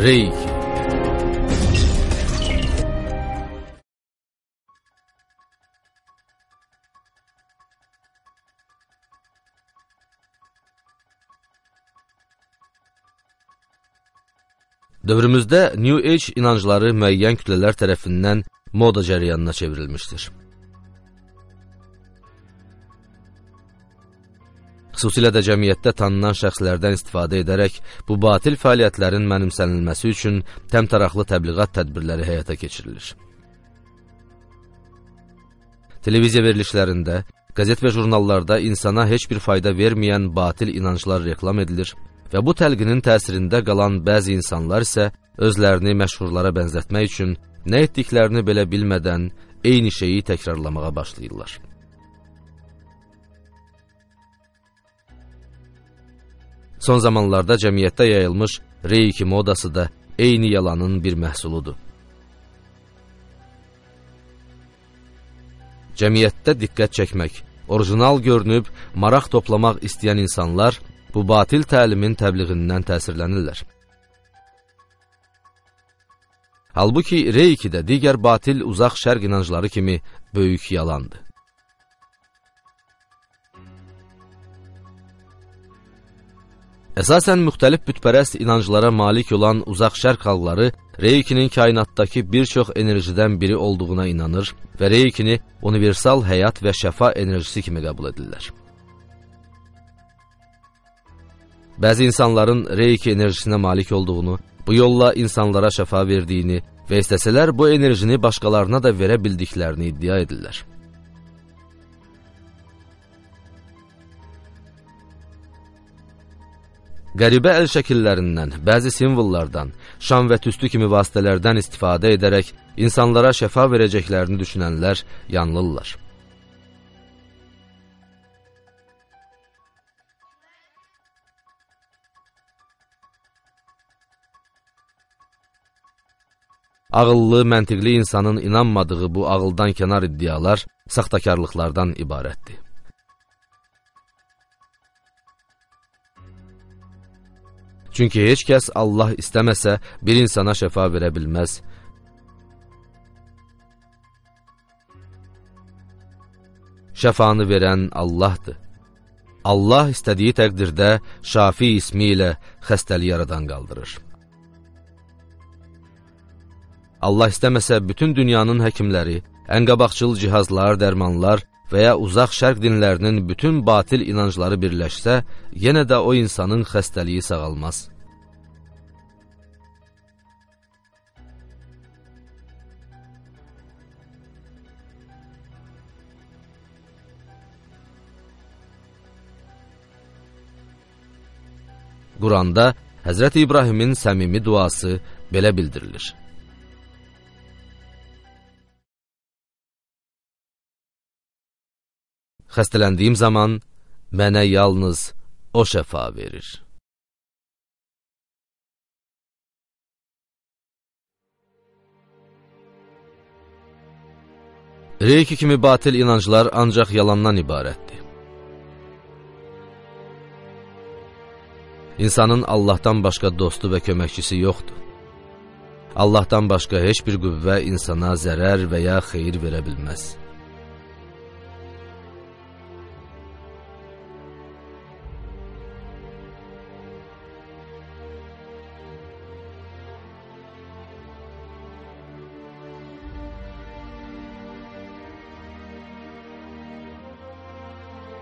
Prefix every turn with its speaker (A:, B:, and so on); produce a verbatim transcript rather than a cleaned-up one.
A: Reiki. Dövrümüzdə New Age inancları müəyyən kütlələr tərəfindən moda cəryanına çevrilmişdir. Xüsusilə də cəmiyyətdə tanınan şəxslərdən istifadə edərək bu batil fəaliyyətlərin mənimsənilməsi üçün təmtəraqlı təbliğat tədbirləri həyata keçirilir. Televiziya verilişlərində, qəzet və jurnallarda insana heç bir fayda verməyən batil inanclar reklam edilir və bu təlqinin təsirində qalan bəzi insanlar isə özlərini məşhurlara bənzətmək üçün nə etdiklərini belə bilmədən eyni şeyi təkrarlamağa başlayırlar. Son zamanlarda cəmiyyətdə yayılmış reiki modası da eyni yalanın bir məhsuludur. Cəmiyyətdə diqqət çəkmək, orijinal görünüb maraq toplamaq istəyən insanlar bu batil təlimin təbliğindən təsirlənirlər. Halbuki reiki də digər batil uzaq şərq inancları kimi böyük yalandır. Əsasən müxtəlif bütpərəst inanclara malik olan uzaq şərq xalqları reikinin kainatdakı bir çox enerjidən biri olduğuna inanır və reikini universal həyat və şəfa enerjisi kimi qəbul edirlər. Bəzi insanların reiki enerjisinə malik olduğunu, bu yolla insanlara şəfa verdiyini və istəsələr bu enerjini başqalarına da verə bildiklərini iddia edirlər. Qəribə əl şəkillərindən, bəzi simvollardan, şam və tüstü kimi vasitələrdən istifadə edərək insanlara şəfa verəcəklərini düşünənlər yanılırlar. Ağıllı, məntiqli insanın inanmadığı bu ağıldan kənar iddialar saxtakarlıqlardan ibarətdir. Çünki heç kəs Allah istəməsə bir insana şəfa verə bilməz. Şəfanı verən Allahdır. Allah istədiyi təqdirdə Şafi ismi ilə xəstəliyi yaradan qaldırır. Allah istəməsə bütün dünyanın həkimləri, ənqabaqçıl cihazlar, dərmanlar və ya uzaq şərq dinlərinin bütün batil inancları birləşsə, yenə də o insanın xəstəliyi sağalmaz. Quranda Həzrəti İbrahimin səmimi duası belə bildirilir. Xəstələndiyim zaman mənə yalnız o şəfa verir. Reiki kimi batil inanclar ancaq yalandan ibarətdir. İnsanın Allahdan başqa dostu və köməkçisi yoxdur. Allahdan başqa heç bir qüvvə insana zərər və ya xeyir verə bilməz.